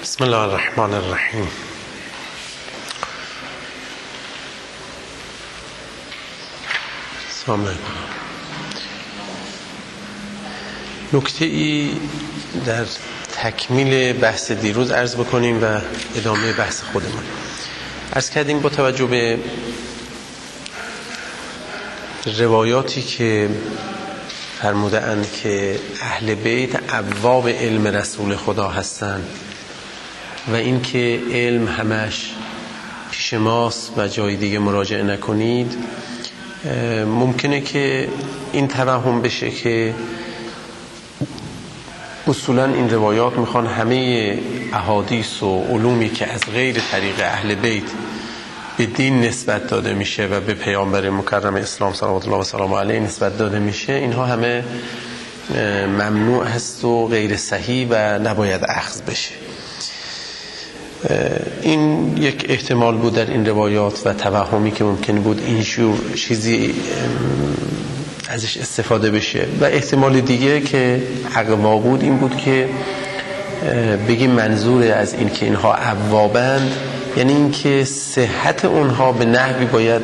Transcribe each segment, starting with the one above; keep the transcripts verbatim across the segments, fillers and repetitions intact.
بسم الله الرحمن الرحیم. سلام علیکم. نکته ای در تکمیل بحث دیروز عرض بکنیم و ادامه بحث خودمون. عرض کردیم با توجه به روایاتی که فرموده اند که اهل بیت ابواب علم رسول خدا هستند و این که علم همش پیش ماست و جای دیگه مراجعه نکنید، ممکنه که این توهم بشه که اصولا این روایات میخوان همه احادیث و علومی که از غیر طریق اهل بیت به دین نسبت داده میشه و به پیامبر مکرم اسلام صلوات الله و سلامه علیه نسبت داده میشه، اینها همه ممنوع هست و غیر صحیح و نباید اخذ بشه. این یک احتمال بود در این روایات و توهمی که ممکن بود اینجور چیزی ازش استفاده بشه، و احتمال دیگه که اقوا بود این بود که بگیم منظور از این که اینها ابوابند یعنی این که صحت اونها به نحوی باید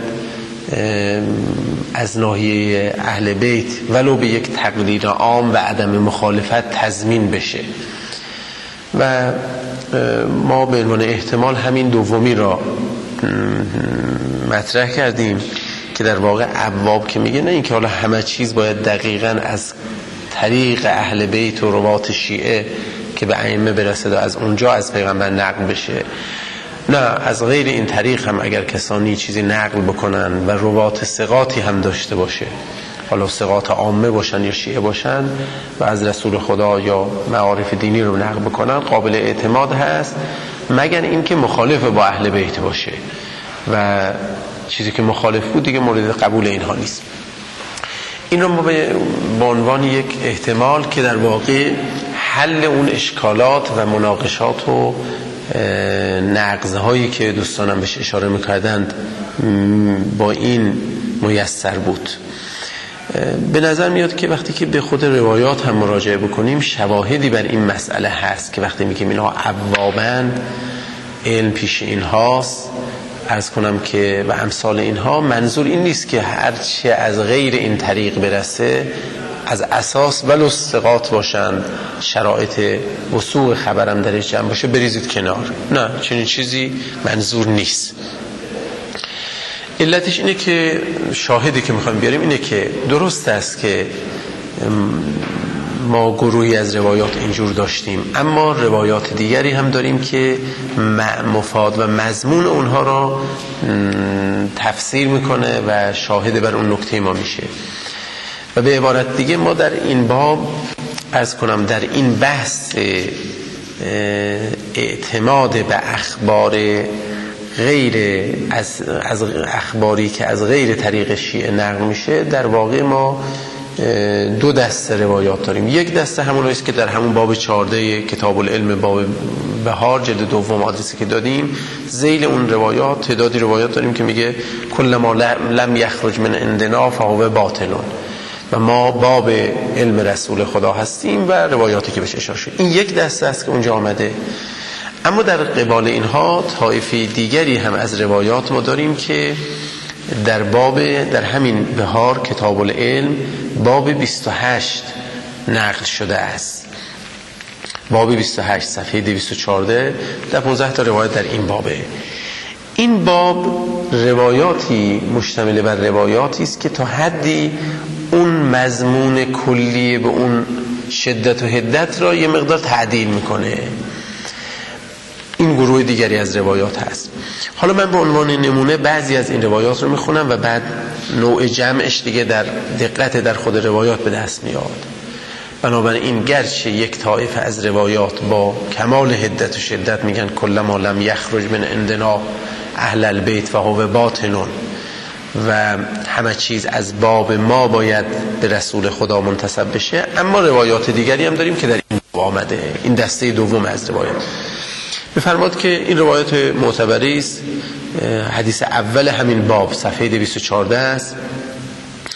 از ناحیه اهل بیت ولو به یک تقدیر عام و عدم مخالفت تضمین بشه، و ما به عنوان احتمال همین دومی را مطرح کردیم که در واقع ابواب که میگه نه اینکه حالا همه چیز باید دقیقاً از طریق اهل بیت و روات شیعه که به ائمه برسه و از اونجا از پیغمبر نقل بشه، نه، از غیر این طریق هم اگر کسانی چیزی نقل بکنن و روات ثقاتی هم داشته باشه، حالا ثقات عامه باشن یا شیعه باشن و از رسول خدا یا معارف دینی رو نقل بکنن، قابل اعتماد هست، مگر اینکه مخالف با اهل بیت باشه و چیزی که مخالف بود دیگه مورد قبول اینها نیست. این رو ما به عنوان یک احتمال که در واقع حل اون اشکالات و مناقشات و نقض‌هایی که دوستانم بهش اشاره می‌کردند با این میسر بود. به نظر میاد که وقتی که به خود روایات هم مراجعه بکنیم شواهدی بر این مسئله هست که وقتی میگیم اینها ابوابند، علم پیش اینهاست، عرض کنم که و امثال اینها، منظور این نیست که هرچه از غیر این طریق برسه از اساس ولو ثقات باشند، شرایط وثوق خبرم درش جمع باشه بریزید کنار، نه، چنین چیزی منظور نیست. علتش اینه که شاهدی که میخوایم بیاریم اینه که درست است که ما گروهی از روایات اینجور داشتیم، اما روایات دیگری هم داریم که مفاد و مضمون اونها را تفسیر میکنه و شاهد بر اون نکته ما میشه. و به عبارت دیگه ما در این باب عرض کنم در این بحث اعتماد به اخبار غیر از, از اخباری که از غیر طریق شیعه نقل میشه، در واقع ما دو دسته روایات داریم. یک دسته همون است که در همون باب چهارده کتاب العلم باب بهار جلد دوم آدرسی که دادیم، ذیل اون روایات تعدادی روایات داریم که میگه کل ما لم یخرج من عندنا فهو باطلون، و ما باب علم رسول خدا هستیم و روایاتی که بهش اشاره شد. این یک دسته است که اونجا آمده. اما در قبال اینها طایفه دیگری هم از روایات ما داریم که در باب در همین بهار کتاب العلم باب بیست و هشت نقل شده است. باب بیست و هشت صفحه دویست و چهارده در پانزده تا روایت در این بابه. این باب روایاتی مشتمل بر روایاتی است که تا حدی اون مضمون کلی به اون شدت و حدت را یه مقدار تعدیل میکنه. این گروه دیگری از روایات هست. حالا من به عنوان نمونه بعضی از این روایات رو میخونم و بعد نوع جمعش دیگه در دقت در خود روایات به دست میاد. بنابراین گرچه یک طایفه از روایات با کمال حدت و شدت میگن کل ما لم یخرج من عندنا اهل البیت فهو باطلون و همه چیز از باب ما باید به رسول خدا منتسب بشه، اما روایات دیگری هم داریم که در این باب آمده. این دسته دوم از روایات بفرماد که این روایت معتبری است. حدیث اول همین باب صفحه دویست و چهارده است.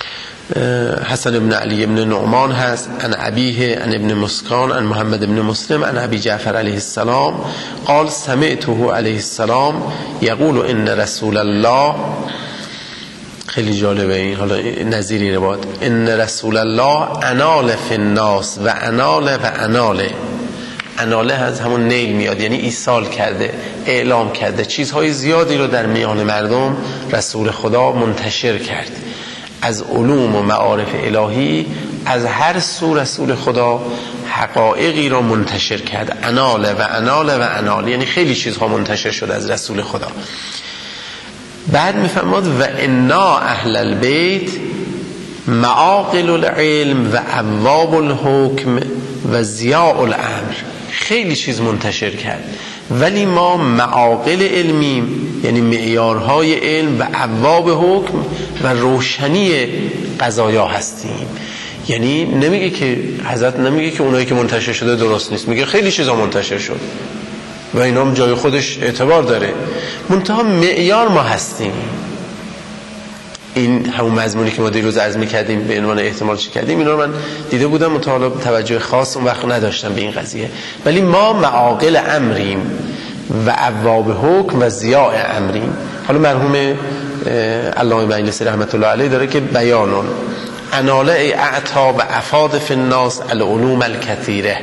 حسن ابن علی ابن نعمان هست، عن ابیه عن ابن مسکان عن محمد ابن مسلم عن ابی جعفر علیه السلام قال سمعته علیه السلام یقول ان رسول الله، خیلی جالبه این، حالا نظیری روایت، ان رسول الله انال فی الناس و انال و اناله. اناله از همون نیل میاد، یعنی ایصال کرده، اعلام کرده، چیزهای زیادی رو در میان مردم رسول خدا منتشر کرد، از علوم و معارف الهی، از هر سو رسول خدا حقایقی رو منتشر کرد. اناله و اناله و اناله، یعنی خیلی چیزها منتشر شد از رسول خدا. بعد میفرماد و انا اهل البیت معاقل العلم و ابواب الحکم و ضیاء الامر. خیلی چیز منتشر کرد، ولی ما معاقل علمیم، یعنی معیارهای علم و ابواب حکم و روشنی قضایا هستیم. یعنی نمیگه که حضرت نمیگه که اونایی که منتشر شده درست نیست، میگه خیلی چیزا منتشر شد و اینا هم جای خودش اعتبار داره، منتها معیار ما هستیم. این همون مضمونی که ما دیروز عرض می‌کردیم به عنوان احتمال چی کردیم، اینا رو من دیده بودم، مطالعه توجه خاص اون وقت نداشتم به این قضیه. ولی ما معاقل امریم و ابواب حکم و ضیاء امریم. حالا مرحوم علامه مجلسی رحمت الله علیه داره که بیانون اناله اعطا و افاد فی الناس العلوم الکثیره،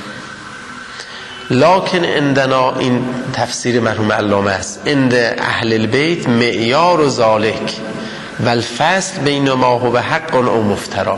لکن عندنا، این تفسیر مرحوم علامه است، عند اهل البیت معیار و ذالک و الفصل بین ما هو حق او مفترا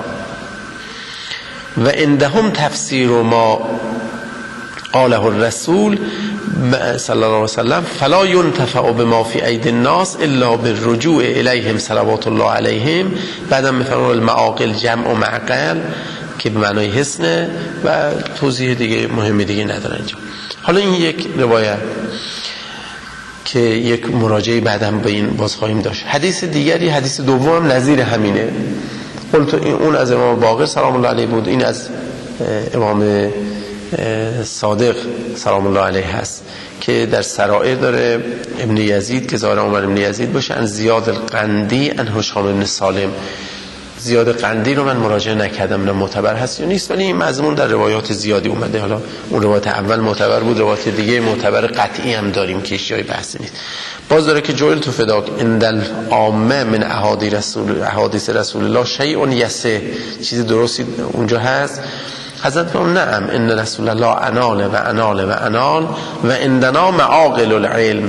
و عندهم تفسیر ما قاله الرسول صلی الله علیه وسلم فلا ينتفع بما فی ایدی الناس الا بالرجوع الیهم صلوات الله علیهم. بعدم میفرماید المعاقل جمع و معقل که به معنای حسنه و توضیح دیگه مهمی دیگه نداره اینجا. حالا این یک روایت که یک مراجعه بعدم به این باز خواهیم داشت. حدیث دیگری، حدیث دوم نظیر همینه. قلت اون از امام باقر سلام الله علیه بود، این از امام صادق سلام الله علیه هست که در سرائر داره ابن یزید که ظاهر عمر ابن یزید باشه، ان زیاد القندی ان هشام ابن سالم. زیاد قندی رو من مراجعه نکردم، نه معتبر هست یا نیست، ولی این مضمون در روایات زیادی اومده. حالا اون روایت اول معتبر بود، روایت دیگه معتبر قطعی هم داریم که هیچ جای بحثی نیست. باز داره که جویل تو فداک اندل عامه من احادیث رسول احادیث رسول الله شیء یسه، چیز درستی اونجا هست. حضرت فرمود نعم ان رسول الله انال و انال و انال و عندنا معاقل العلم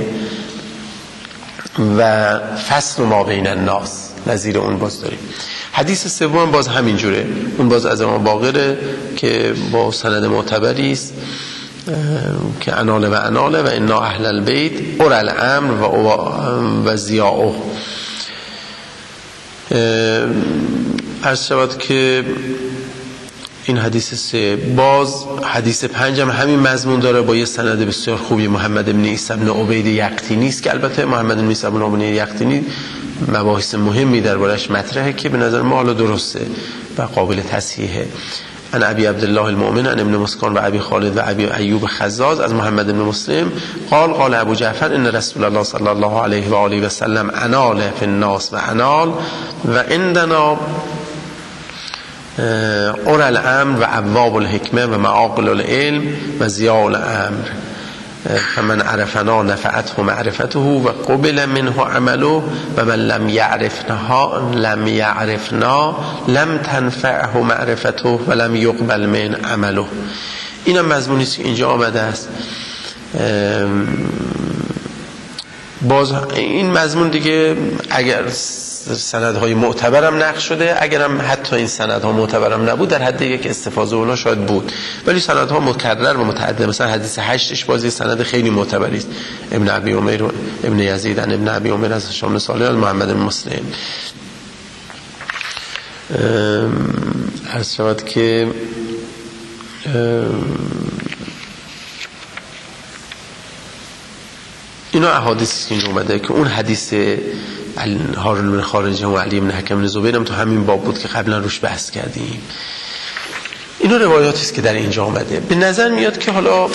و فصل ما بین الناس. نظیر اون باز داریم. حدیث سوم باز همین جوره، اون باز از امام باقره که با سند معتبری است که اناله و اناله و انا اهل البیت اور الامر و و ضیاء. عرض شود که این حدیث سه. باز حدیث پنجم همین مضمون داره با یه سند بسیار خوبی، محمد بن عیسی بن عبید یقطینی است که البته محمد بن عیسی بن عبید یقطینی مباحث مهمی دربارش مطرحه که به نظر ما حالا درسته و قابل تصحیحه. ان ابی عبدالله المؤمن ان ابن مسکان و ابی خالد و ابی ایوب خزاز از محمد بن مسلم قال قال ابو جعفر ان رسول الله صلی الله علیه و آله و سلم انال فی الناس و انال و عندنا اور الامر و ابواب الحکمه و معاقل العلم و ضیاء الامر فمن عرفنا نفعته معرفته و قبل منه عمله و من لم یعرفنا لم یعرفنا لم تنفعه معرفته و لم یقبل من عمله. این هم مضمونی است که اینجا آمده است. باز این مضمون دیگه اگر سندهای معتبرم نقل شده، اگرم حتی این سندها معتبرم نبود در حد یک استفاضه اونا شاید بود، ولی سندها مکرر و متعدد. مثلا حدیث هشتش بازی سند خیلی معتبری است، ابن ابی عمر و ابن یزید ان ابن ابی عمر از هشام بن صالح محمد بن مسلم. عرض شود که اینا احادیثی که اینجا اومده که اون حدیث هارون بن خارجه و علی بن حکم بن زبیر هم تو همین باب بود که قبلا روش بحث کردیم. اینا روایاتی است که در اینجا اومده. به نظر میاد که حالا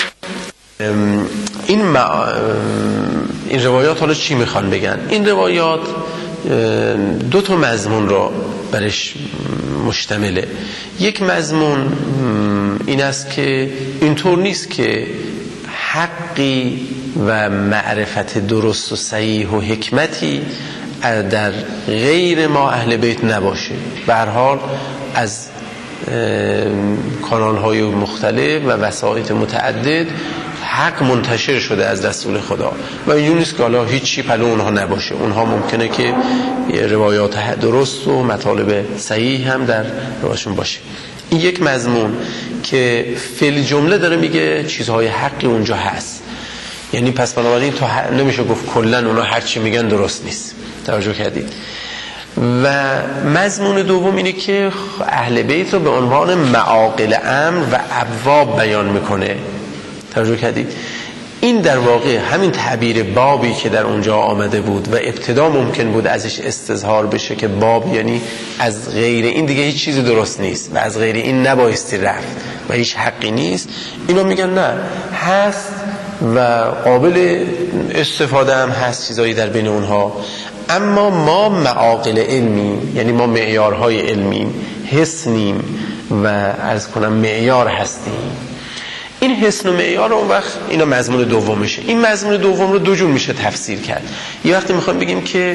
این مع... این روایات حالا چی میخوان بگن؟ این روایات دو تا مضمون را برش مشتمله. یک مضمون این است که اینطور نیست که حقی و معرفت درست و صحیح و حکمتی در غیر ما اهل بیت نباشه. به هر حال از کانال‌های مختلف و وسایط متعدد حق منتشر شده از دستور خدا و اینجور نیست که حالا هیچی پلو اونها نباشه. اونها ممکنه که روایات درست و مطالب صحیح هم در رواشون باشه. این یک مضمون که فی جمله داره میگه چیزهای حقی اونجا هست، یعنی پس بنابراین تو نمیشه گفت کلا اونا هر چی میگن درست نیست. توجه کردید؟ و مضمون دوم اینه که اهل بیت رو به عنوان معاقل امر و ابواب بیان میکنه. توجه کردید؟ این در واقع همین تعبیر بابی که در اونجا آمده بود و ابتدا ممکن بود ازش استظهار بشه که باب یعنی از غیر این دیگه هیچ چیزی درست نیست و از غیر این نبایستی رفت و هیچ حقی نیست، اینا میگن نه هست و قابل استفاده هم هست چیزایی در بین اونها، اما ما معاقل علمی، یعنی ما معیارهای علمی حسنیم و عرض کنم معیار هستیم. این حسن و معیار اون وقت اینا مضمون دوم میشه. این مضمون دوم رو دو جور میشه تفسیر کرد. یه وقتی میخوام بگیم که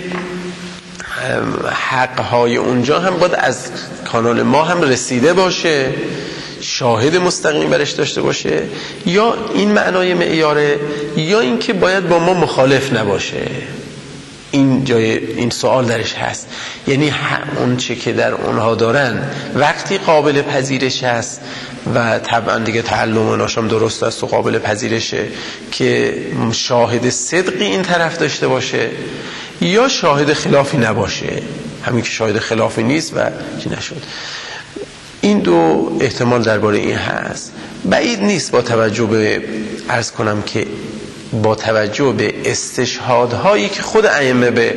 حقهای اونجا هم باید از کانال ما هم رسیده باشه، شاهد مستقیم برش داشته باشه، یا این معنای معیاره، یا اینکه باید با ما مخالف نباشه. این جای این سوال درش هست، یعنی اون چه که در اونها دارن وقتی قابل پذیرش هست و طبعا دیگه تعلم اوناشم درست است و قابل پذیرشه که شاهد صدقی این طرف داشته باشه یا شاهد خلافی نباشه. همین که شاهد خلافی نیست و چی نشد. این دو احتمال درباره این هست. بعید نیست با توجه به عرض کنم که با توجه به استشهادهایی که خود ائمه به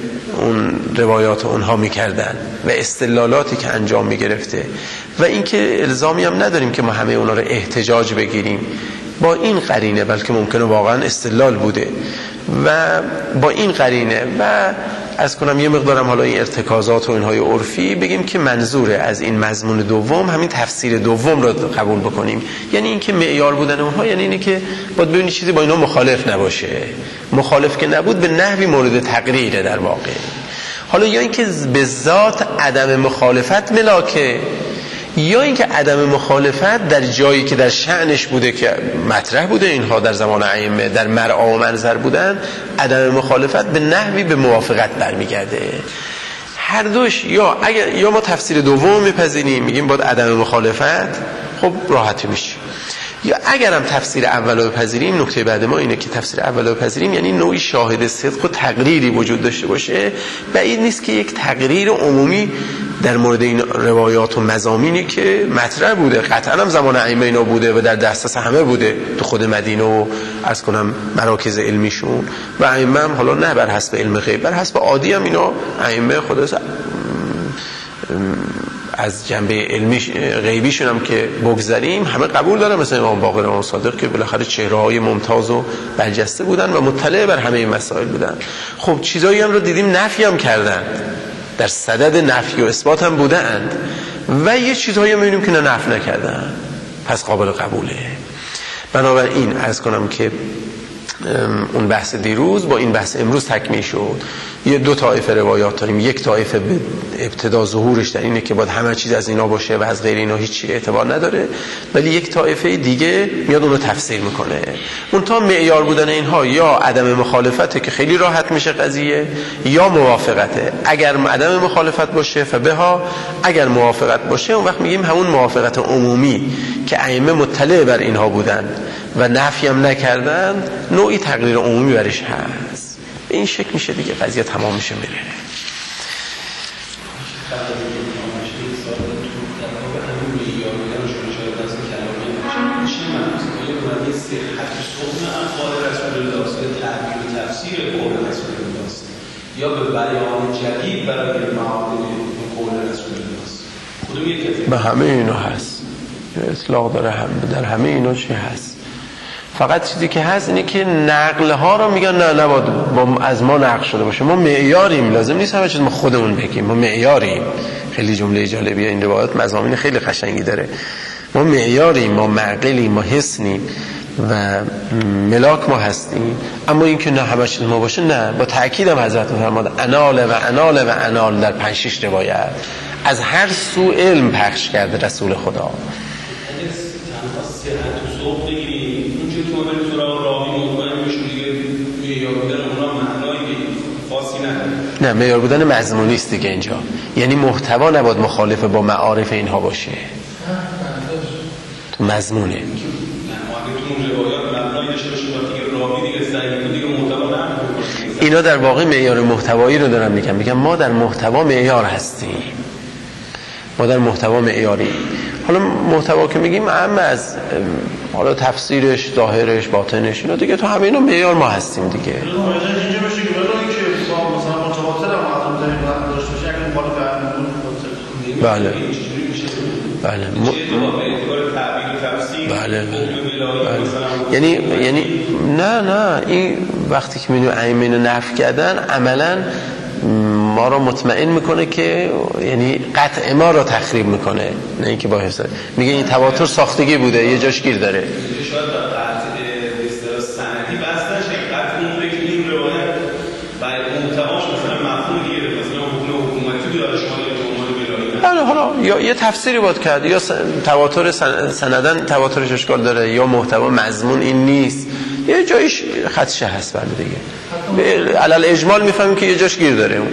اون روایات اونها میکردن و استدلالاتی که انجام میگرفته و اینکه الزامی هم نداریم که ما همه اونا رو احتجاج بگیریم با این قرینه، بلکه ممکنه واقعا استدلال بوده و با این قرینه و از کنم یه مقدارم حالا این ارتکازات و اینهای عرفی بگیم که منظوره از این مضمون دوم همین تفسیر دوم رو قبول بکنیم، یعنی اینکه معیار بودن اونها یعنی اینه که باید ببینید چیزی با اینا مخالف نباشه. مخالف که نبود به نحوی مورد تقریره در واقع. حالا یا اینکه به ذات عدم مخالفت ملاکه، یا اینکه عدم مخالفت در جایی که در شأنش بوده که مطرح بوده اینها در زمان ائمه در مرعا و منظر بودن، عدم مخالفت به نحوی به موافقت برمیگرده. هر دوش یا اگر یا ما تفسیر دوم میپذیریم میگیم باید عدم مخالفت، خب راحتی میشه، یا اگرم تفسیر اول رو بپذیریم، نکته بعد ما اینه که تفسیر اول رو بپذیریم یعنی نوعی شاهد صدق و تقریری وجود داشته باشه. بعید نیست که یک تقریر عمومی در مورد این روایات و مضامینی که مطرح بوده قطعا هم زمان ائمه اینا بوده و در دسترس همه بوده تو خود مدینه و از کنم مراکز علمیشون و ائمه هم حالا نه بر حسب علم غیب، بر حسب عادی هم اینا ائمه خدا از جنبه علمی غیبیشون هم که بگذاریم همه قبول دارن، مثلا امام باقر و امام صادق که بالاخره چهره‌های ممتاز و برجسته بودن و مطلع بر همه این مسائل بودن. خب چیزایی هم رو دیدیم نفی هم کردن، در صدد نفی و اثبات هم بودند و یه چیزهایی هم می‌بینیم که نه نفی نکردن، پس قابل قبوله. بنابراین عرض کنم که اون بحث دیروز با این بحث امروز تکمیل شد. یه دو طایفه روایات داریم، یک طایفه به ابتدا ظهورش در اینه که باید همه چیز از اینا باشه و از غیر اینا هیچی اعتبار نداره، ولی یک طایفه دیگه میاد اون رو تفسیر میکنه. اون تا معیار بودن اینها یا عدم مخالفته که خیلی راحت میشه قضیه، یا موافقته. اگر عدم مخالفت باشه فبها، اگر موافقت باشه اون وقت میگیم همون موافقت عمومی که ائمه مطلع بر اینها بودن و نفی هم نکردن، نوعی تقریر عمومی برش هست. به این شکل میشه دیگه قضیه تمام میشه میره. یا به بیان جدید برای معادل قول رسول الله کدوم یکی؟ به همه اینا هست، اطلاق داره هم در همه اینا چی هست. فقط چیزی که هست اینه که نقل ها رو میگن نه نباید با از ما نقل شده باشه، ما معیاریم، لازم نیست همه چیز ما خودمون بگیم، ما معیاریم. خیلی جمله جالبیه این روایت، مضامین خیلی قشنگی داره. ما معیاریم، ما معقلیم، ما حسنیم و ملاک ما هستیم، اما این که نه همه چیز ما باشه نه. با تأکید هم حضرت فرمود انال و انال و انال در پنج شش روایت از هر سو علم پخش کرده رسول خدا. نه معیار بودن مضمونی است دیگه اینجا، یعنی محتوا نباید مخالف با معارف اینها باشه، تو مضمونه. اینا در واقع معیار محتوایی رو دارم میگم، میگم ما در محتوا معیار هستیم، ما در محتوا معیاری. حالا محتوا که میگیم اما از حالا تفسیرش، ظاهرش، باطنش، اینا دیگه تو همه اینا معیار ما هستیم دیگه. بله بله م... بله بله یعنی یعنی نه نه این وقتی که می‌بینیم ائمه اینو نفی کردن عملاً ما رو مطمئن میکنه که یعنی قطع ما رو تخریب میکنه، نه اینکه با حساب میگه این تواتر ساختگی بوده یه جاش گیر داره. شاید قطع اصطلاح سندی بس نشه، قطع اون فکر این روایت برای محتواش مثلا مفهوم دیگه مثلا حکم حکومتی داره شما بله. حالا یا یه تفسیری باید کرد، یا تواتر سندن تواترش اشکال داره، یا محتوا مضمون این نیست، یه جایش خدشه هست. بله دیگه علل اجمال میفهمیم که یه جاش گیر داره. اون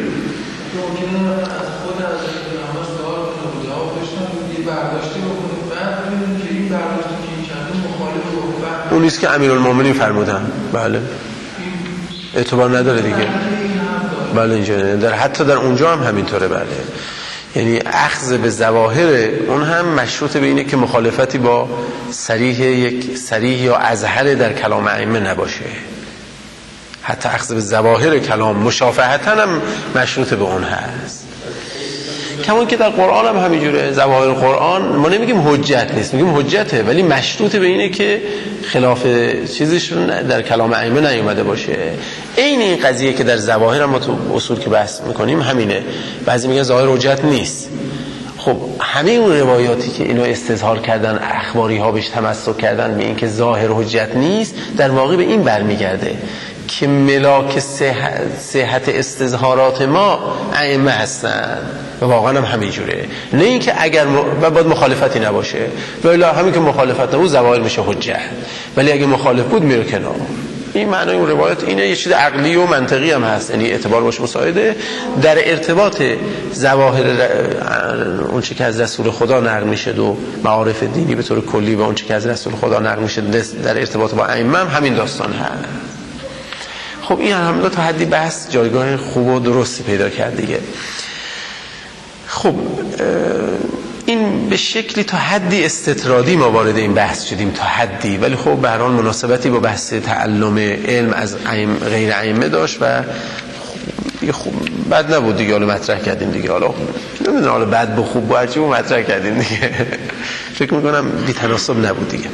اون نیست که امیرالمومنین فرمودن. بله اعتبار نداره دیگه. بله اینجا در حتی در اونجا هم همینطوره. بله یعنی اخذ به ظواهر اون هم مشروط به اینه که مخالفتی با صریح یک صریح یا اظهر در کلام ائمه نباشه. حتی اخذ به ظواهر کلام مشافهتاً هم مشروط به اون هست. کمون که در قرآن هم همینجوره. ظواهر قرآن ما نمیگیم حجت نیست، میگیم حجته، ولی مشروط به اینه که خلاف چیزش در کلام ائمه نیومده باشه. این این قضیه که در ظواهر هم ما تو اصول که بحث میکنیم همینه. بعضی میگن ظاهر حجت نیست. خب همه اون روایاتی که اینا استظهار کردن، اخباری ها بهش تمسک کردن به این که ظاهر حجت نیست، در واقع به این برمیگرده که ملاک صحت استظهارات ما ائمه هستن و واقعا هم همینجوره. نه اینکه اگر م... و باید مخالفتی نباشه، ولی همین که مخالفت نبود ظواهر میشه حجت، ولی اگه مخالف بود میره کنار. این معنای اون روایت اینه. یه چیز عقلی و منطقی هم هست، یعنی اعتبار باشه مساعده در ارتباط ظواهر اون چه که از رسول خدا نقل میشه و معارف دینی به طور کلی و اون چه که از رسول خدا نقل میشه در ارتباط با ائمه هم همین داستان هست. خب این الحمدلله تا حدی بحث جایگاه خوب و درستی پیدا کرد دیگه. خب این به شکلی تا حدی استطرادی ما وارد این بحث شدیم، تا حدی، ولی خب به هر حال مناسبتی با بحث تعلم علم از غیر ائمه داشت و خب بد نبود دیگه. حالا مطرح کردیم دیگه. حالا نمیدونم حالا بد با خوب با هرچی مطرح کردیم دیگه. فکر میکنم بی تناسب نبود دیگه.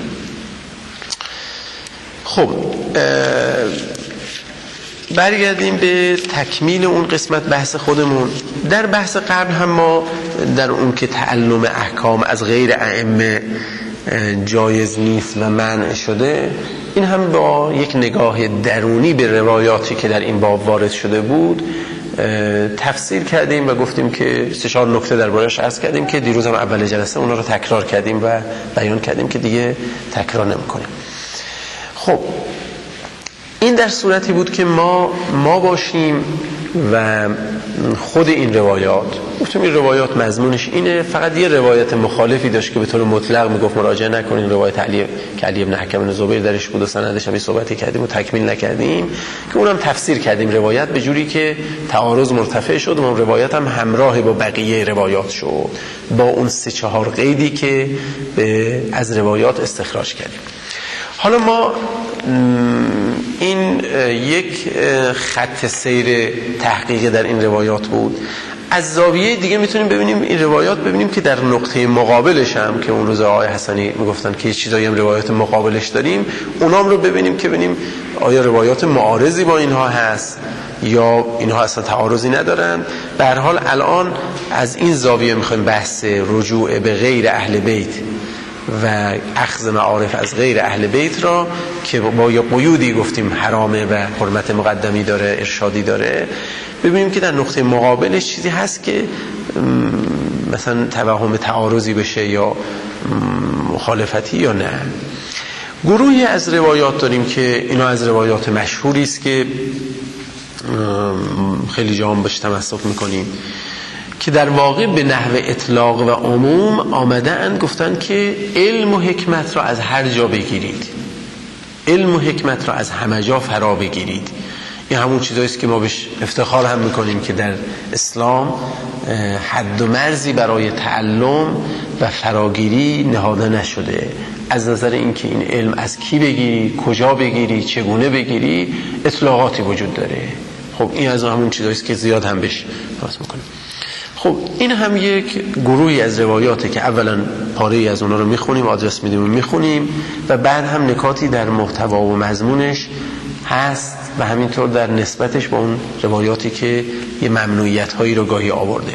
خب برگردیم به تکمیل اون قسمت بحث خودمون. در بحث قبل هم ما در اون که تعلم احکام از غیر ائمه جایز نیست و منع شده، این هم با یک نگاه درونی به روایاتی که در این باب وارد شده بود تفسیر کردیم و گفتیم که سه چهار نکته درباره‌اش عرض کردیم که دیروز هم اول جلسه اونا رو تکرار کردیم و بیان کردیم که دیگه تکرار نمی‌کنیم. خب این در صورتی بود که ما ما باشیم و خود این روایات، گفتم این روایات مضمونش اینه، فقط یه روایت مخالفی داشت که به طور مطلق میگفت مراجعه نکنین، روایت علی که علی ابن حکم بن زبیر درش بود و سندش هم صحبتی کردیم و تکمیل نکردیم که اونم تفسیر کردیم روایت به جوری که تعارض مرتفع شد و روایت هم همراه با بقیه روایات شد با اون سه چهار قیدی که به از روایات استخراج کردیم. حالا ما این یک خط سیر تحقیقی در این روایات بود. از زاویه دیگه میتونیم ببینیم این روایات، ببینیم که در نقطه مقابلش هم که اون روز آقای حسنی میگفتن که چیزایی هم روایات مقابلش داریم، اونام رو ببینیم که ببینیم آیا روایات معارضی با اینها هست یا اینها اصلا تعارضی ندارن. به هر حال الان از این زاویه میخوایم بحث رجوع به غیر اهل بیت و اخذ معارف از غیر اهل بیت را که با یا قیودی گفتیم حرامه و حرمت مقدمی داره، ارشادی داره، ببینیم که در نقطه مقابلش چیزی هست که مثلا توهم تعارضی بشه یا مخالفتی یا نه. گروهی از روایات داریم که اینا از روایات مشهوری است که خیلی جا هم بهش تمسک میکنیم، که در واقع به نحو اطلاق و عموم آمدن گفتن که علم و حکمت را از هر جا بگیرید، علم و حکمت را از همه جا فرا بگیرید. این همون چیزایی است که ما بهش افتخار هم میکنیم که در اسلام حد و مرزی برای تعلم و فراگیری نهاده نشده، از نظر اینکه این علم از کی بگیری، کجا بگیری، چگونه بگیری، اطلاقاتی وجود داره. خب این از همون چیزایی است که زیاد هم بهش باز میکنیم. خب این هم یک گروهی از روایاته که اولا پاره‌ای از اونا رو میخونیم، آدرس میدیم و میخونیم و بعد هم نکاتی در محتوا و مضمونش هست و همینطور در نسبتش با اون روایاتی که یه ممنوعیت هایی رو گاهی آورده.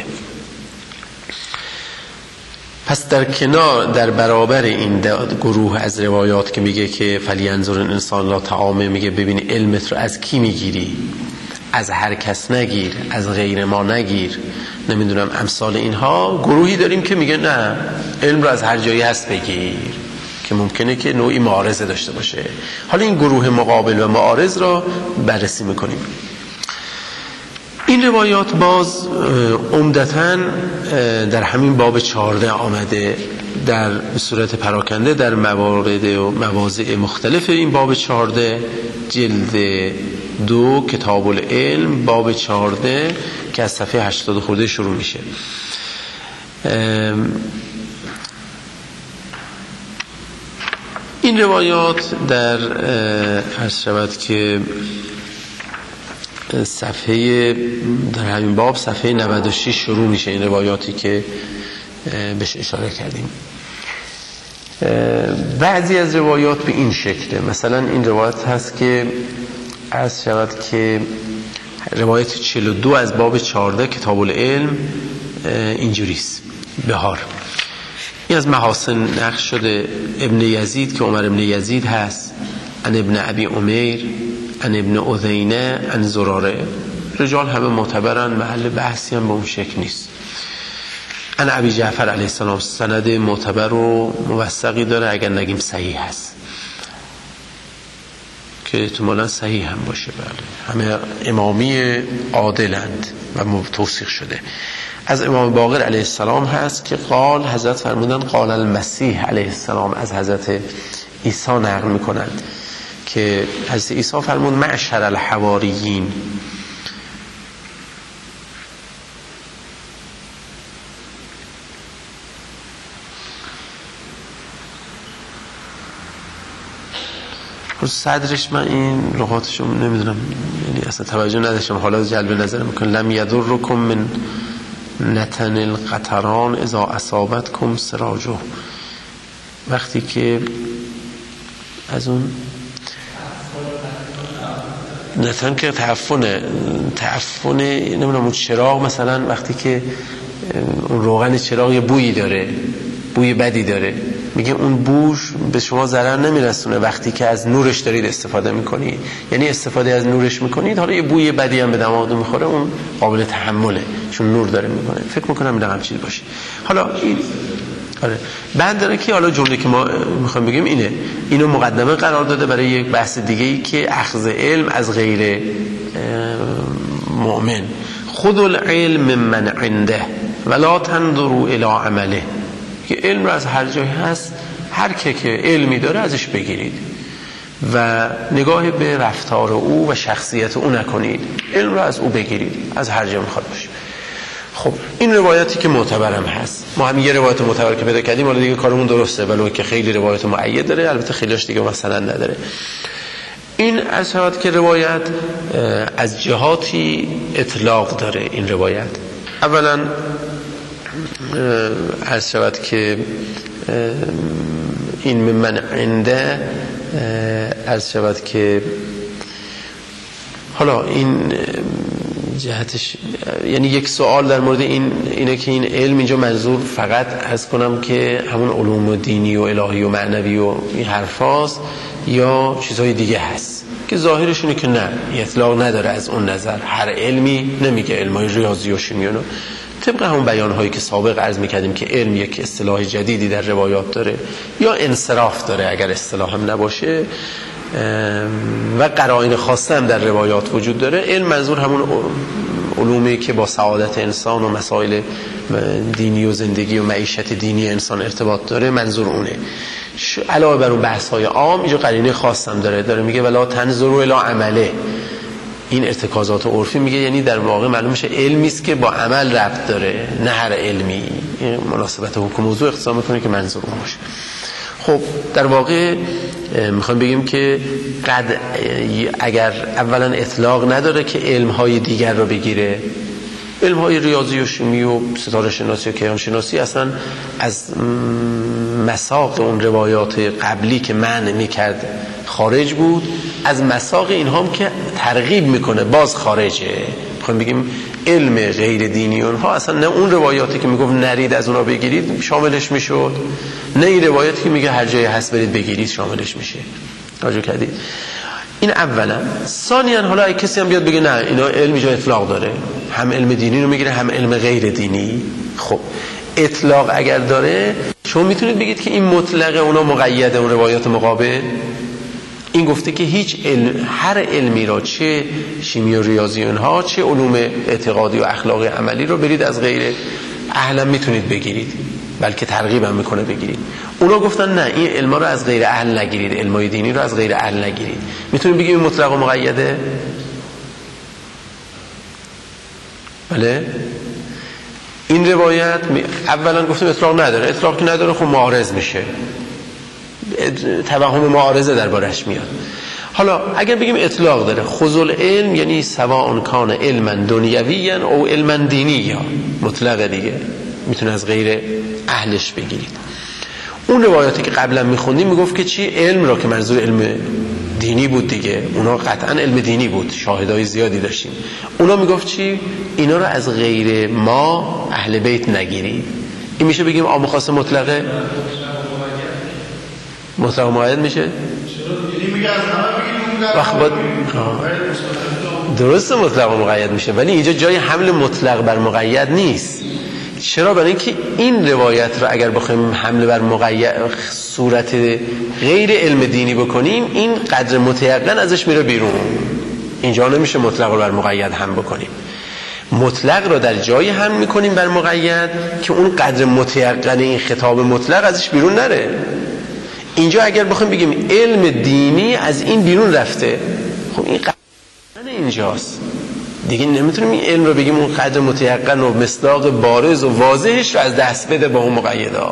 پس در کنار در برابر این گروه از روایات که میگه که فلینظر الانسان لا طعامه، میگه ببین علمت رو از کی میگیری، از هر کس نگیر، از غیر ما نگیر، نمیدونم امثال اینها. گروهی داریم که میگه نه، علم رو از هر جایی هست بگیر، که ممکنه که نوعی معارضه داشته باشه. حالا این گروه مقابل و معارض را بررسی میکنیم. این روایات باز عمدتاً در همین باب چهارده آمده، در صورت پراکنده در موارد و مواضع مختلف این باب چهارده، جلد دو کتاب العلم باب چهارده که از صفحه هشتاد خورده شروع میشه. این روایات در عرض شود که صفحه در همین باب صفحه نود و شش شروع میشه، این روایاتی که بهش اشاره کردیم. بعضی از روایات به این شکله، مثلا این روایت هست که عرض شود که روایت چهل و دو از باب چهارده کتاب العلم اینجوریست: بهار. این از محاسن نقش شده ابن یزید که عمر ابن یزید هست، ان ابن ابی عمیر، ان ابن اذینه، ان زراره. رجال همه معتبرن، محل بحثی هم به اون شکل نیست. ان ابی جعفر علیه السلام، سند معتبر و موثقی داره، اگر نگیم صحیح هست که احتمالاً صحیح هم باشه. بله، همه امامی عادلند و توثیق شده. از امام باقر علیه السلام هست که قال، حضرت فرمودن قال المسیح علیه السلام، از حضرت عیسی نقل میکنند که حضرت عیسی فرمود معشر الحواریین، صدرش من این لغاتشو نمیدونم، یعنی اصلا توجه نداشتم، حالا جلب نظر میکنم. لم یضرکم من نتن القطران اذا اصابتکم سراجه، وقتی که از اون نتن که تعفنه تعفنه نمیدونم اون چراغ، مثلا وقتی که اون روغن چراغ یه بویی داره، بوی بدی داره، میگه اون بوش به شما ضرر نمیرسونه وقتی که از نورش دارید استفاده میکنید، یعنی استفاده از نورش میکنید، حالا یه بوی بدی هم به دماغ میخوره، اون قابل تحمله چون نور داره میکنه. فکر میکنم این رقم چیز باشه. حالا این آره بعد داره که حالا جمله که ما میخوام بگیم اینه، اینو مقدمه قرار داده برای یک بحث دیگه ای که اخذ علم از غیر مؤمن. خذوا العلم ممن عنده ولا تنظروا الى عمله، که علم رو از هر جایی هست، هر که که علمی داره ازش بگیرید و نگاه به رفتار او و شخصیت او نکنید، علم رو از او بگیرید، از هر جا میخواد باشه. خب این روایتی که معتبرم هست، ما هم یه روایت معتبر که پیدا کردیم، حالا دیگه کارمون درسته، ولی که خیلی روایت مؤید داره، البته خیلیش دیگه مثلا نداره. این از شود که روایت از جهاتی اطلاق داره. این روایت اولا عرض شود که این من عنده عرض شود که حالا این جهتش یعنی یک سوال در مورد این اینه که این علم اینجا منظور فقط عرض کنم که همون علوم دینی و الهی و معنوی و این حرفاست یا چیزهای دیگه هست که ظاهرش اینه که نه اطلاق نداره از اون نظر هر علمی نمیگه علمای ریاضی و شیمی و طبق همون بیانهایی که سابق عرض میکردیم که علم یک اصطلاح جدیدی در روایات داره یا انصراف داره اگر اصطلاح هم نباشه و قرائن خاصه هم در روایات وجود داره. علم منظور همون علومی که با سعادت انسان و مسائل دینی و زندگی و معیشت دینی انسان ارتباط داره منظور اونه. علاوه بر اون بحث های عام اینجا قرینه خاص هم داره داره میگه ولا تنظروا الی عمله. این ارتکازات عرفی میگه یعنی در واقع معلوم میشه علمی است که با عمل ربط داره نه هر علمی. این مناسبت حکم موضوع اختصار میکنه که منظور اون باشه. خب در واقع میخوایم بگیم که قد اگر اولا اطلاق نداره که علمهای دیگر رو بگیره، علمهای ریاضی و شیمی و ستاره شناسی و کیهان شناسی اصلا از مساق اون روایات قبلی که معنی میکرد خارج بود، از مساق اینها هم که ترغیب میکنه باز خارجه. میخوایم بگیم علم غیر دینی اونها اصلا نه اون روایاتی که میگفت نرید از اونا بگیرید شاملش میشد، نه این روایاتی که میگه هر جای هست برید بگیرید شاملش میشه. توجه کردید؟ این اولا. ثانیاً حالا اگه کسی هم بیاد بگه نه اینا علم اینجا اطلاق داره، هم علم دینی رو میگیره هم علم غیر دینی، خب اطلاق اگر داره شما میتونید بگید که این مطلقه اونا مقیده اون روایات مقابل. این گفته که هیچ علم هر علمی را چه شیمی و ریاضی اونها چه علوم اعتقادی و اخلاقی عملی رو برید از غیر اهل میتونید بگیرید، بلکه ترغیب هم میکنه بگیرید. اونا گفتن نه این علما رو از غیر اهل نگیرید، علمای دینی رو از غیر اهل نگیرید. میتونید بگید مطلق و مقیده؟ بله. این روایت اولا گفتم اطلاق نداره، اطلاق که نداره خب معارض میشه، توهم معارضه دربارش میاد. حالا اگر بگیم اطلاق داره، خذل علم یعنی سواء کان علما دنیویا او علما دینیا، مطلق دیگه میتونه از غیر اهلش بگیرید. اون روایاتی که قبلا میخوندیم میگفت که چی علم را که منظور علم دینی بود دیگه، اونا قطعا علم دینی بود، شاهدای زیادی داشتیم. اونا میگفت چی اینا را از غیر ما اهل بیت نگیرید. این میشه بگیم عام خاص مطلقه مطلق مقید میشه؟ وقت باید درست مطلق و مقید میشه، ولی اینجا جای حمل مطلق بر مقید نیست. چرا؟ برای اینکه این روایت رو اگر بخوایم حمل بر مقید صورت غیر علم دینی بکنیم این قدر متیقن ازش میره بیرون. اینجا نمیشه مطلق رو بر مقید هم بکنیم. مطلق رو در جایی هم میکنیم بر مقید که اون قدر متیقن این خطاب مطلق ازش بیرون نره. اینجا اگر بخوایم بگیم علم دینی از این بیرون رفته، خب این قدر اینجاست دیگه، نمیتونیم این علم رو بگیم اون قدر متیقن و مصداق بارز و واضحش رو از دست بده با اون مقیدات.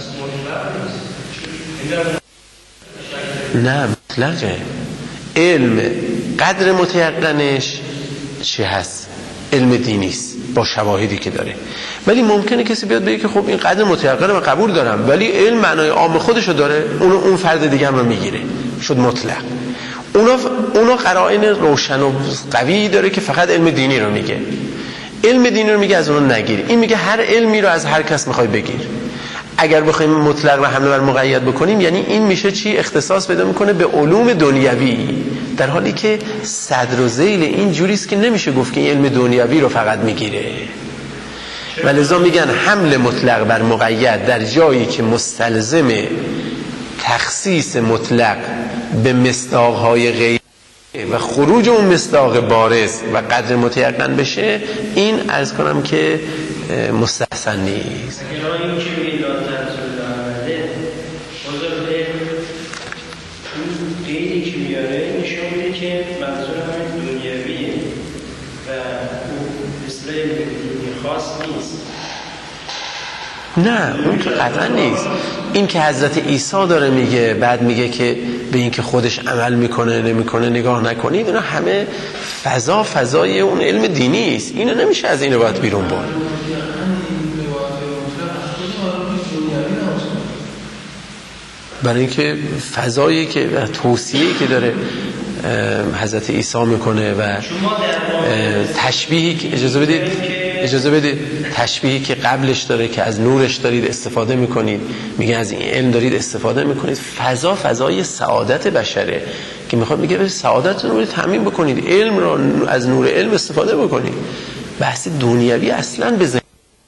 نه مطلقه. علم قدر متیقنش چی هست؟ علم دینی است با شواهدی که داره. ولی ممکنه کسی بیاد بگه که خب این قدر متیقن من قبول دارم ولی علم معنای عام خودشو داره، اون اون فرد دیگه هم رو میگیره، شد مطلق. اونا اونا قرائن روشن و قوی داره که فقط علم دینی رو میگه. علم دینی رو میگه از اون نگیر. این میگه هر علمی رو از هر کس میخوای بگیر. اگر بخوایم مطلق رو حمله بر مقید بکنیم یعنی این میشه چی؟ اختصاص پیدا میکنه به علوم دنیوی، در حالی که صدر و ذیل این جوریست که نمیشه گفت که این علم دنیوی رو فقط میگیره. ولذا میگن حمل مطلق بر مقید در جایی که مستلزم تخصیص مطلق به مصداقهای غیر و خروج اون مصداق بارز و قدر متیقن بشه، این عرض کنم که مستحسن نیست. این که میلاد تنظر عمله بزرگه اون قیدی که میاره نشون میده که منظور همین دنیاویه و اون اصلاح دینی خاص نیست. نه اون که قطعا نیست. این که حضرت عیسی داره میگه، بعد میگه که به این که خودش عمل میکنه نمیکنه نگاه نکنید، اینا همه فضا فضای اون علم دینی است. اینو نمیشه از اینو باید بیرون برد. برای اینکه فضایی که توصیه‌ای که داره حضرت عیسی میکنه و تشبیهی که اجازه بدید اجازه بدید تشبیهی که قبلش داره که از نورش دارید استفاده میکنید، میگه از این علم دارید استفاده میکنید، فضا فضای سعادت بشره که میخواد میگه به سعادتتون رو تامین بکنید، علم رو از نور علم استفاده بکنید. بحث دنیوی اصلا بزنید.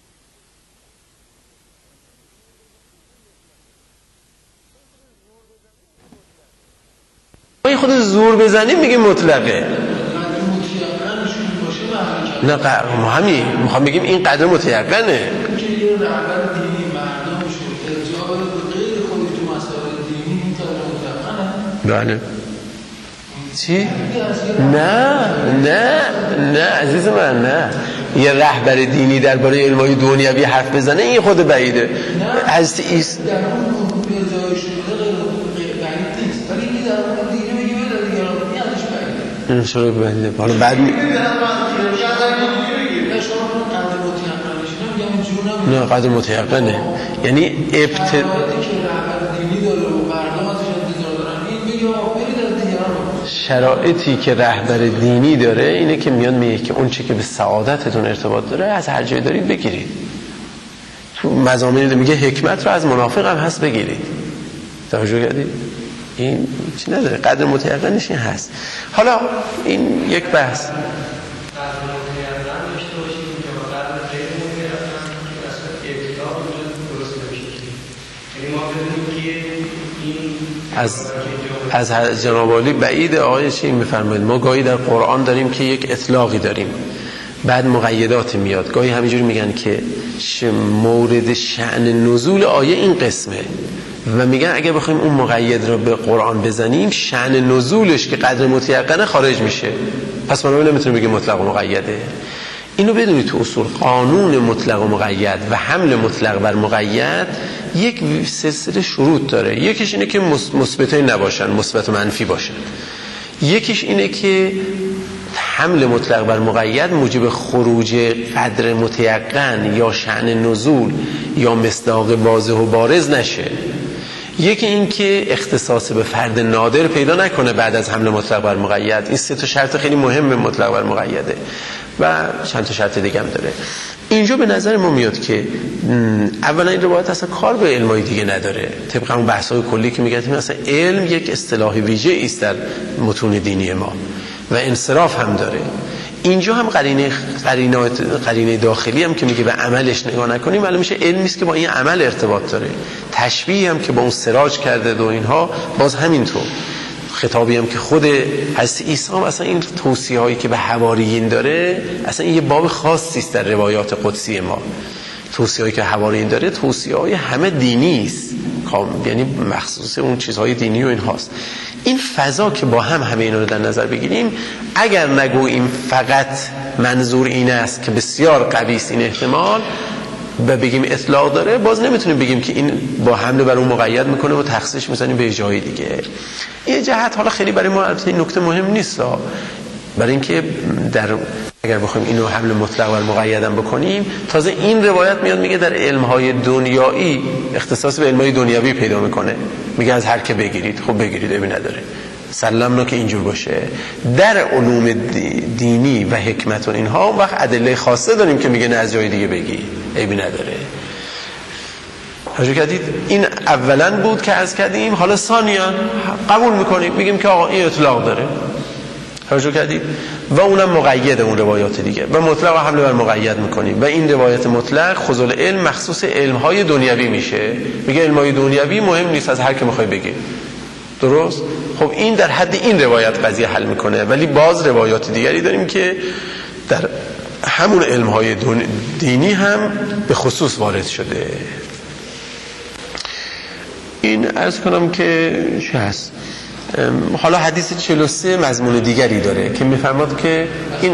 ما خود زور بزنیم میگیم مطلقه. نه ما همین میخوام بگیم این قدر متیقنه. بله. چی؟ نه نه نه عزیز من، نه. یه رهبر دینی درباره علمای دنیوی حرف بزنه این خود بعیده. حضرت عیسی این چرا بعیده؟ حالا بعد می... نه قدر متیقنه، یعنی ابتدا شرایطی که رهبر دینی داره اینه که میاد میگه که اون چی که به سعادتتون ارتباط داره از هر جای دارید بگیرید. تو مضامین میگه حکمت رو از منافق هم هست بگیرید. توجه کردید؟ این چی نداره، قدر متیقنش این هست. حالا این یک بحث از از جناب عالی بعید. آقای چی میفرمایید؟ ما گاهی در قرآن داریم که یک اطلاقی داریم، بعد مقیدات میاد. گاهی همینجوری میگن که مورد شأن نزول آیه این قسمه و میگن اگه بخوایم اون مقید رو به قرآن بزنیم شأن نزولش که قدر متیقنه خارج میشه، پس ما نمیتونیم بگیم مطلق و مقیده. اینو بدونید تو اصول قانون مطلق و مقید و حمل مطلق بر مقید یک سلسله شروط داره. یکیش اینه که مثبتین نباشن، مثبت و منفی باشن. یکیش اینه که حمل مطلق بر مقید موجب خروج قدر متیقن یا شأن نزول یا مصداق واضح و بارز نشه. یکی این که اختصاص به فرد نادر پیدا نکنه بعد از حمل مطلق بر مقید. این سه تا شرط خیلی مهم مطلق بر مقیده و چند تا شرط دیگه هم داره. اینجا به نظر ما میاد که اولا این روایت اصلا کار به علمای دیگه نداره، طبق اون بحث‌های کلی که میگه مثلا علم یک اصطلاح ویژه است در متون دینی ما و انصراف هم داره. اینجا هم قرینه قرینه قرینه داخلی هم که میگه به عملش نگاه نکنیم، معلوم میشه علمی است که با این عمل ارتباط داره. تشبیه هم که با اون سراج کرده و اینها باز همینطور. خطابی هم که خود حضرت عیسی اصلا این توصیه هایی که به حواریین داره اصلا این یه باب خاصی است در روایات قدسی ما. توصیه هایی که حواریین داره توصیه های همه دینی است، یعنی مخصوص اون چیزهای دینی و این هاست. این فضا که با هم همه اینا رو در نظر بگیریم، اگر نگوییم فقط منظور این است که بسیار قوی است این احتمال و بگیم اطلاق داره، باز نمیتونیم بگیم که این با حمله بر اون مقید میکنه و تخصیصش میزنیم به جای دیگه. این جهت حالا خیلی برای ما این نکته مهم نیست، برای اینکه در اگر بخوایم اینو حمل مطلق بر مقید هم بکنیم، تازه این روایت میاد میگه در علمهای دنیایی اختصاص به علمهای دنیوی پیدا میکنه، میگه از هر که بگیرید. خب بگیرید، ابی نداره، سلمنا که اینجور باشه. در علوم دینی و حکمت و اینها اون وقت ادله خاصه داریم که میگه نه از جای دیگه بگی، ابی نداره. حاجی کردید این اولا بود که عرض کردیم. حالا ثانیاً قبول میکنیم میگیم که آقا این اطلاق داره، توجه کردید، و اونم مقیده اون روایات دیگه و مطلق حمله بر مقید میکنیم و این روایت مطلق خذل علم مخصوص علمهای دنیوی میشه. میگه علمهای دنیوی مهم نیست، از هر که میخوای بگی. درست؟ خب این در حد این روایت قضیه حل میکنه، ولی باز روایات دیگری داریم که در همون علمهای دینی هم به خصوص وارد شده. این عرض کنم که چه هست. حالا حدیث چهل و سه مضمون دیگری داره که میفرماد که این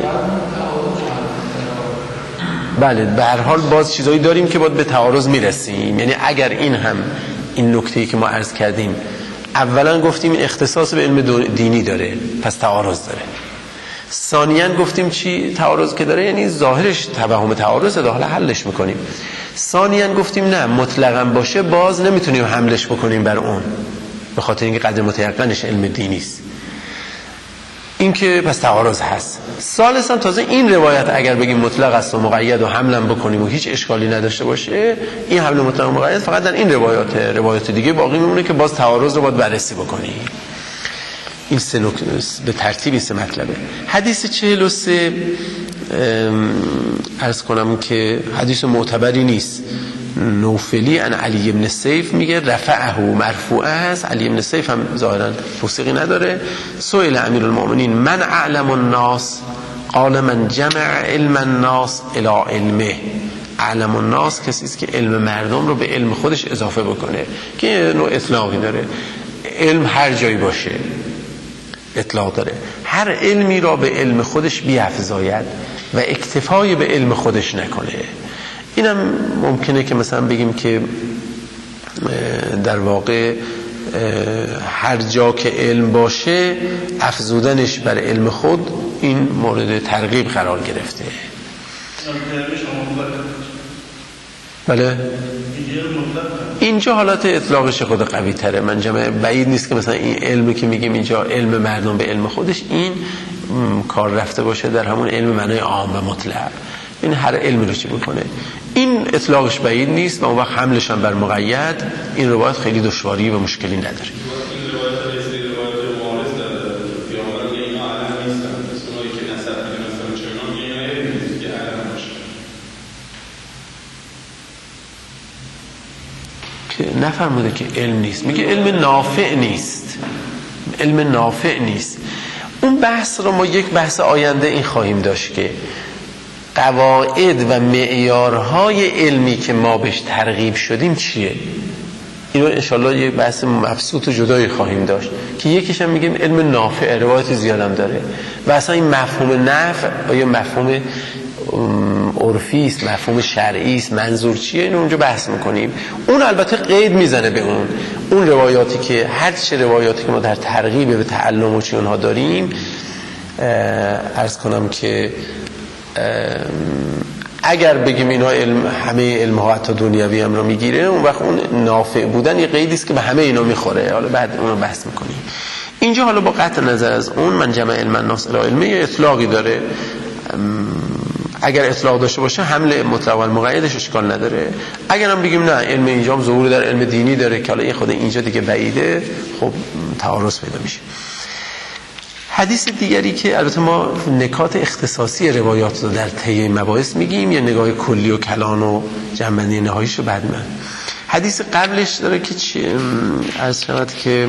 بله به هر حال باز چیزایی داریم که باید به تعارض میرسیم، یعنی اگر این هم این نکته‌ای که ما عرض کردیم، اولا گفتیم این اختصاص به علم دینی داره، پس تعارض داره. ثانیاً گفتیم چی تعارض که داره، یعنی ظاهرش توهم تعارضه، دا حالا حلش میکنیم. ثانیاً گفتیم نه، مطلقاً باشه باز نمیتونیم حملش بکنیم بر اون، به خاطر اینکه قدر متیقنش علم دینی است. این که پس تعارض هست. ثالثاً تازه این روایت اگر بگیم مطلق است و مقید و حملم بکنیم و هیچ اشکالی نداشته باشه، این حمل مطلق و مقید فقط در این روایات، روایات دیگه باقی میمونه که باز تعارض رو باید بررسی بکنیم. این سه نکته به ترتیب این سه مطلبه. حدیث چهل و سه عرض کنم که حدیث معتبری نیست. نوفلی عن علی بن سیف میگه رفعه، مرفوعه است. علی بن سیف هم ظاهرا توثیقی نداره. سئل امیر المؤمنین من اعلم الناس قال من جمع علم الناس الى علمه. علم الناس کسی است که علم مردم رو به علم خودش اضافه بکنه، که نوع اطلاقی داره. علم هر جایی باشه اطلاق داره، هر علمی را به علم خودش بیافزاید و اکتفای به علم خودش نکنه. اینم ممکنه که مثلا بگیم که در واقع هر جا که علم باشه افزودنش بر علم خود این مورد ترغیب قرار گرفته. بله اینجا حالات اطلاقش خود قوی تره. من جمع بعید نیست که مثلا این علمی که میگیم اینجا علم مردم به علم خودش، این کار رفته باشه در همون علم معنای عام و مطلق، این هر علمی رو چی بکنه. این اطلاقش بعید نیست و اون وقت حملش هم بر مقید. این روایت خیلی دشواری و مشکلی نداره. نفرموده که علم نیست، میگه علم نافع نیست، علم نافع نیست. اون بحث رو ما یک بحث آینده این خواهیم داشت که قواعد و معیارهای علمی که ما بهش ترغیب شدیم چیه. اینو انشالله یک بحث مبسوط و جدایی خواهیم داشت که یکیش هم میگیم علم نافع، روایت زیادم داره و اصلا این مفهوم نفع آیا مفهوم عرفی است، مفهوم شرعی است، منظور چیه، اینو اونجا بحث میکنیم. اون البته قید میزنه به اون اون روایاتی که هر چه روایاتی که ما در ترغیب به تعلم و چی اونها داریم، عرض کنم که اگر بگیم اینا علم، همه علم ها حتی دنیوی هم رو میگیره، اون وقت اون نافع بودن یه قیدی است که به همه اینا میخوره. حالا بعد اون رو بحث میکنیم. اینجا حالا با قطع نظر از اون من جمع علم الناس الی علمه یه اطلاقی داره. اگر اطلاق داشته باشه حمل مطلق و مقیدش اشکال نداره. اگر هم بگیم نه علم اینجا هم ظهور در علم دینی داره که حالا این خود اینجا دیگه بعیده، خب تعارض پیدا میشه. حدیث دیگری که البته ما نکات اختصاصی روایات رو در طی مباحث میگیم، یا نگاه کلی و کلان و جنبندی نهاییش رو بعد من. حدیث قبلش داره که چی عرض شود که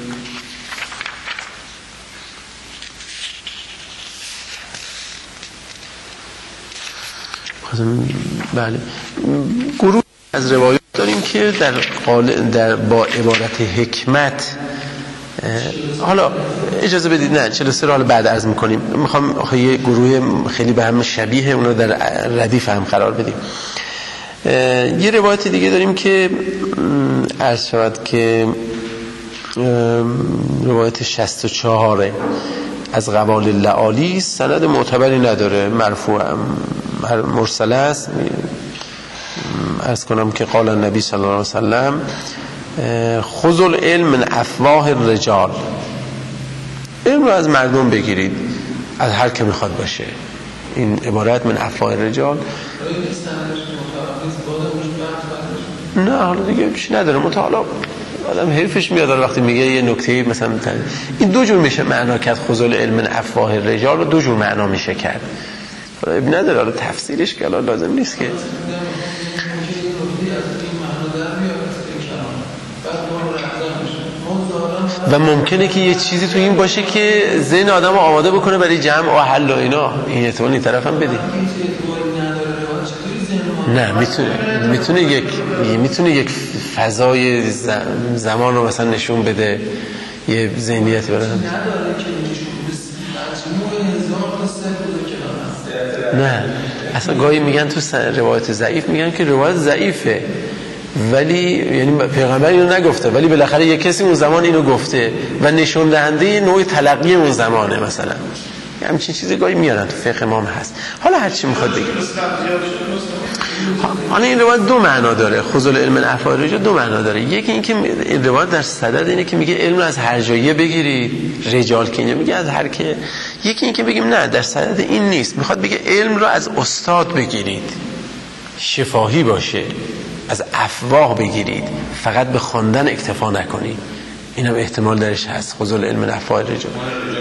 بله گروه از روایات داریم که در قال در با عبارت حکمت، حالا اجازه بدید نه چهل و سه رو حالا بعد عرض میکنیم. میخوام یه گروه خیلی به هم شبیه اون رو در ردیف هم قرار بدیم. یه روایت دیگه داریم که عرض شود که روایت شصت و چهار از قوال لعالی، سند معتبری نداره، مرفوع مرسل است. عرض کنم که قال النبی صلی الله علیه وسلم خذوا العلم من افواه الرجال، علم رو از مردم بگیرید، از هر که میخواد باشه. این عبارت من افواه الرجال نه حالا دیگه چی نداره. متعالا آدم حرفش میاد وقتی میگه یه نکته مثلا این دو جور میشه معنا کرد. خذوا العلم من افواه الرجال رو دو جور معنا میشه کرد. اب نداره حالا تفسیرش که لازم نیست که و ممکنه که یه چیزی تو این باشه که ذهن آدم رو آماده بکنه برای جمع و حل و اینا. این احتمال این طرف هم بدی نه میتونه میتونه یک میتونه یک فضای زمان رو مثلا نشون بده، یه ذهنیتی برای نه. اصلا گاهی میگن تو روایت ضعیف میگن که روایت ضعیفه، ولی یعنی پیغمبر اینو نگفته ولی بالاخره یک کسی اون زمان اینو گفته و نشون دهنده نوع تلقی اون زمانه. مثلا همچین چیزی گاهی میارن تو فقه ما هست. حالا هر چی میخواد بگه. حالا این روایت دو معنا داره. خذوا العلم من افواه الرجال دو معنا داره. یکی این که این روایت در صدد اینه که میگه علم رو از هر جایی بگیرید، رجال که اینجا میگه از هر که. یکی این که بگیم نه در صدد این نیست، میخواد بگه علم رو از استاد بگیرید، شفاهی باشه، از افواه بگیرید، فقط به خواندن اکتفا نکنید. اینم احتمال درش هست. خذوا العلم من افواه الرجال.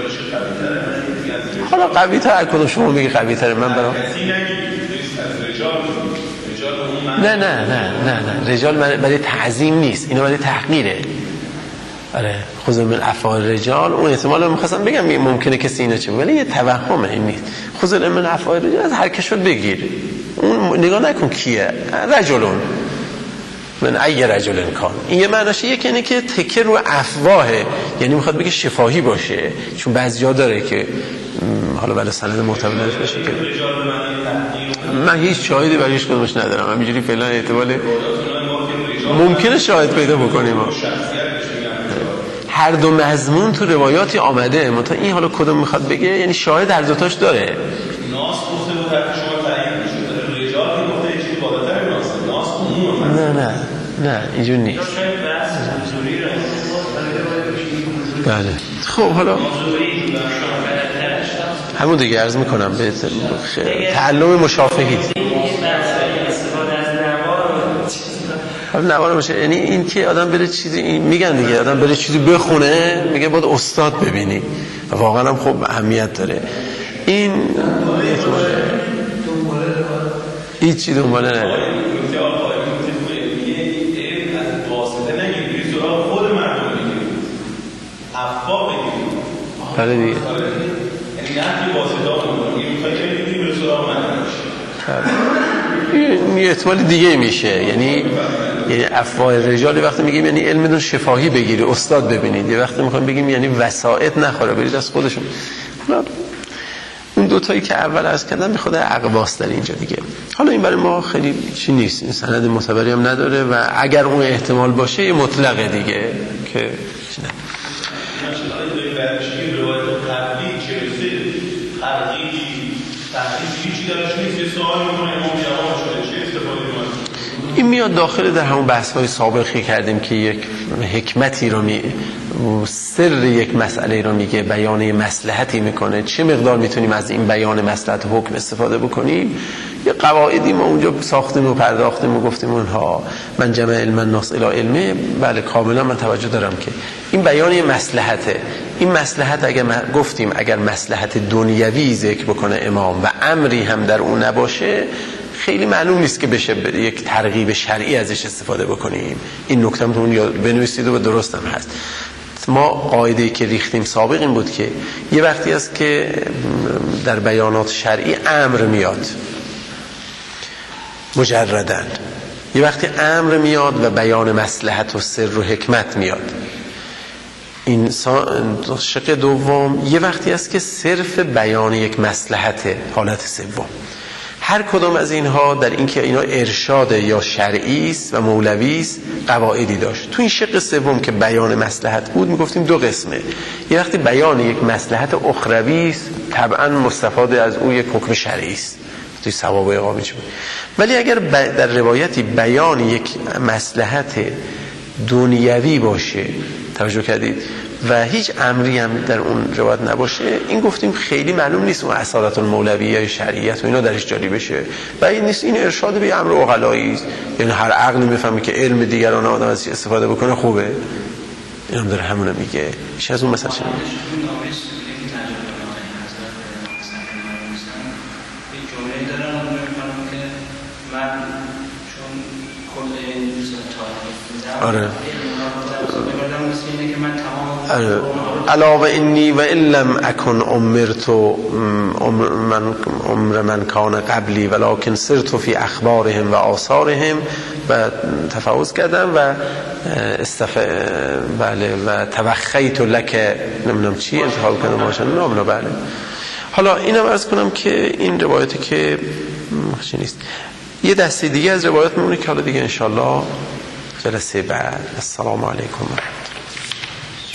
حالا قوی تر کدوم شما میگی قوی تره؟ من برام نه نه نه نه نه رجال برای تعظیم نیست، اینا برای تحقیره. آره خذوا من افواه الرجال اون احتمال رو می‌خواستم بگم ممکنه کسی اینا چه، ولی یه توهمه این نیست. خذوا من افواه الرجال از هر کشور بگیر، اون نگاه نکن کیه، رجلون من ای رجل کان. این یه معناشه یکی اینه که تکه رو افواهه، یعنی میخواد بگه شفاهی باشه، چون بعضیا داره که حالا بله سند معتبر باشه که من هیچ شاهدی برای هیچ کدومش ندارم، همینجوری فعلا احتمال ممکنه شاهد پیدا بکنیم. هر دو مضمون تو روایاتی آمده، منتها این حالا کدوم میخواد بگه، یعنی شاهد هر دوتاش داره. ناس گفته بود حتی شما تعیین میشد، رجال که گفته چیزی بالاتر ناس، ناس عموم. نه نه نه اینجور نیست. بله خب حالا همون دیگه عرض میکنم به تعلم مشافهی نوار باشه، یعنی این که آدم بره چیزی میگن دیگه، آدم بره چیزی بخونه میگه باید استاد ببینی، واقعا هم خب اهمیت داره. این هیچ چیز دنباله نداره. بله دیگه این احتمال دیگه میشه، یعنی یعنی افواه رجال وقتی میگیم یعنی علمتون شفاهی بگیری، استاد ببینید، یه وقتی میخوایم بگیم یعنی وسائط نخوره برید از خودشون. حالا اون دوتایی که اول عرض کردم به خود اقواس در اینجا دیگه. حالا این برای ما خیلی چی نیست، این سند معتبری هم نداره و اگر اون احتمال باشه یه مطلقه دیگه که چی نه. این میاد داخل در همون بحث‌های سابقی کردیم که یک حکمتی رو می سر یک مسئله رو میگه، بیان مصلحتی میکنه، چه مقدار میتونیم از این بیان مصلحت حکم استفاده بکنیم. یه قواعدی ما اونجا ساختیم و پرداختیم و گفتیم اونها من جمع علم الناس الی علمه. بله کاملا من توجه دارم که این بیان مصلحته. این مصلحت اگر گفتیم اگر مصلحت دنیوی ذکر بکنه امام و امری هم در اون نباشه خیلی معلوم نیست که بشه یک ترغیب شرعی ازش استفاده بکنیم. این نکته هم اون یاد بنویسید و درست هم هست. ما قاعده‌ای که ریختیم سابق این بود که یه وقتی است که در بیانات شرعی امر میاد مجردن، یه وقتی امر میاد و بیان مصلحت و سر و حکمت میاد. این شق دوم یه وقتی است که صرف بیان یک مصلحت، حالت سوم. هر کدام از اینها در اینکه اینا ارشاد یا شرعی است و مولوی است قواعدی داشت. تو این شق سوم که بیان مصلحت بود میگفتیم دو قسمه. یه وقتی بیان یک مصلحت اخروی است طبعا مستفاده از او یک حکم شرعی است توی ثواب و عقاب میشه. ولی اگر در روایتی بیان یک مصلحت دنیوی باشه، توجه کردید، و هیچ امری هم در اون روایت نباشه، این گفتیم خیلی معلوم نیست اون اصالت المولویه شرعیت و اینا درش جاری بشه. و این نیست، این ارشاد به امر عقلایی است، یعنی هر عقلی میفهمه که علم دیگران آدم ازش استفاده بکنه خوبه. این هم داره همونه میگه. میشه از اون مثلا چه میگه؟ آره علاوه اینی و علم اکن امرت عمر من عمر من کان قبلی ولکن سرت فی اخبارهم و آثارهم و تفاوض کردم و استف بله و توخیت لک نمیدونم چی انتخاب کردم باشن نامنا. بله حالا اینم عرض کنم که این روایتی که چی نیست، یه دسته دیگه از روایات میمونه که حالا دیگه انشالله جلسه بعد. السلام علیکم و رحمت الله.